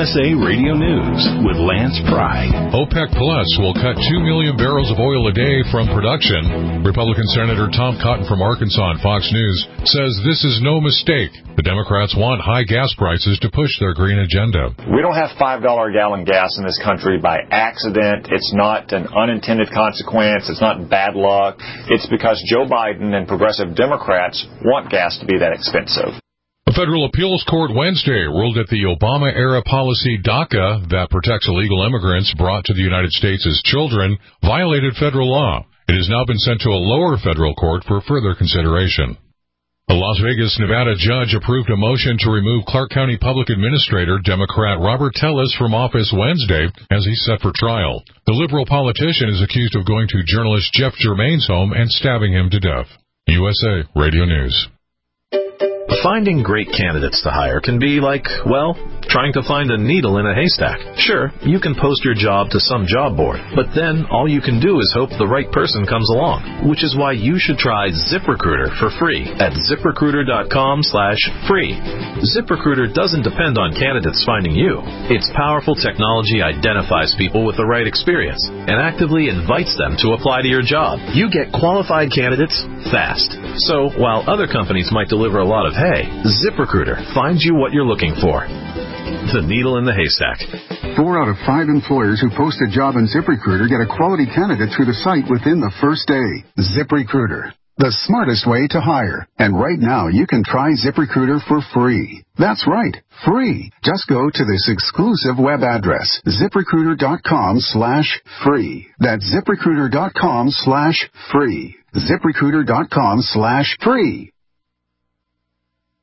USA Radio News with Lance Pride. OPEC Plus will cut 2 million barrels of oil a day from production. Republican Senator Tom Cotton from Arkansas on Fox News says this is no mistake. The Democrats want high gas prices to push their green agenda. We don't have $5 a gallon gas in this country by accident. It's not an unintended consequence. It's not bad luck. It's because Joe Biden and progressive Democrats want gas to be that expensive. A federal appeals court Wednesday ruled that the Obama-era policy DACA that protects illegal immigrants brought to the United States as children violated federal law. It has now been sent to a lower federal court for further consideration. A Las Vegas, Nevada judge approved a motion to remove Clark County Public Administrator Democrat Robert Tellis from office Wednesday as he's set for trial. The liberal politician is accused of going to journalist Jeff Germain's home and stabbing him to death. USA Radio News. Finding great candidates to hire can be like, well, trying to find a needle in a haystack. Sure, you can post your job to some job board, but then all you can do is hope the right person comes along, which is why you should try ZipRecruiter for free at ZipRecruiter.com/free. ZipRecruiter doesn't depend on candidates finding you. Its powerful technology identifies people with the right experience and actively invites them to apply to your job. You get qualified candidates fast. So, while other companies might deliver a lot of hay, ZipRecruiter finds you what you're looking for. The needle in the haystack. 4 out of 5 employers who post a job in ZipRecruiter get a quality candidate through the site within the first day. ZipRecruiter, the smartest way to hire. And right now, you can try ZipRecruiter for free. That's right, free. Just go to this exclusive web address, ZipRecruiter.com/free. That's ZipRecruiter.com/free. ZipRecruiter.com/free.